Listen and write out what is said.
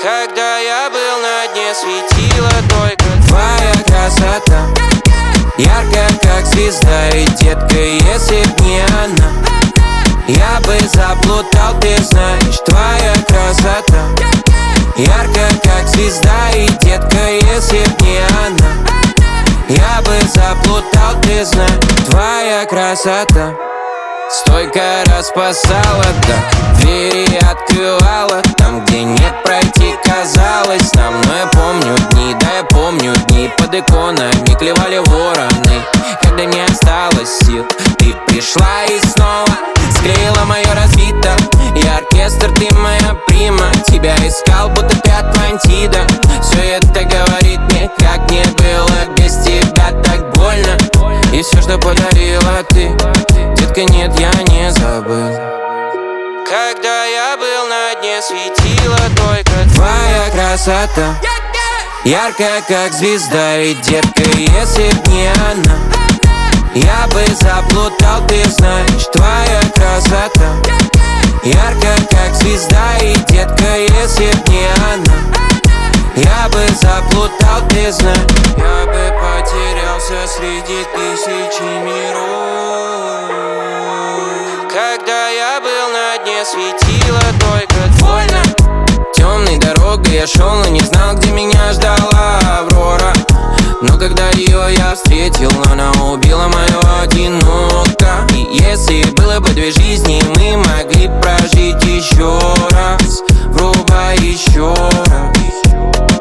Когда я был на дне, светила только твоя красота, яркая как звезда. И детка, если б не она, я бы заплутал, ты знаешь. Твоя красота, яркая как звезда. И детка, если б не она, я бы заплутал, ты знаешь. Твоя красота стойко распасала, да, двери открывала там, где нет пройти, казалось нам. Но я помню дни, да, я помню дни. Под иконами клевали вороны. Когда не осталось сил, ты пришла и снова склеила мое разбито. Я оркестр, ты моя прима. Тебя искал, будто ты Атлантида. Все это говорит мне, как мне было без тебя так больно. И все, что подарила ты, детка, нет, я не забыл. Когда я был на дне, светила только твоя красота, яркая как звезда. И детка, если б не она, я бы заплутал, ты знаешь. Твоя красота, яркая как звезда. И детка, если б не она, я бы заплутал, ты знаешь. Я бы потерялся среди тысячи миров. Когда я был на дне, светила только больно. Темной дорогой я шел, но не знал, где меня ждала Аврора. Но когда ее я встретил, она убила мое одиноко. И если было бы 2 жизни, мы могли прожить еще раз. Врубай еще раз.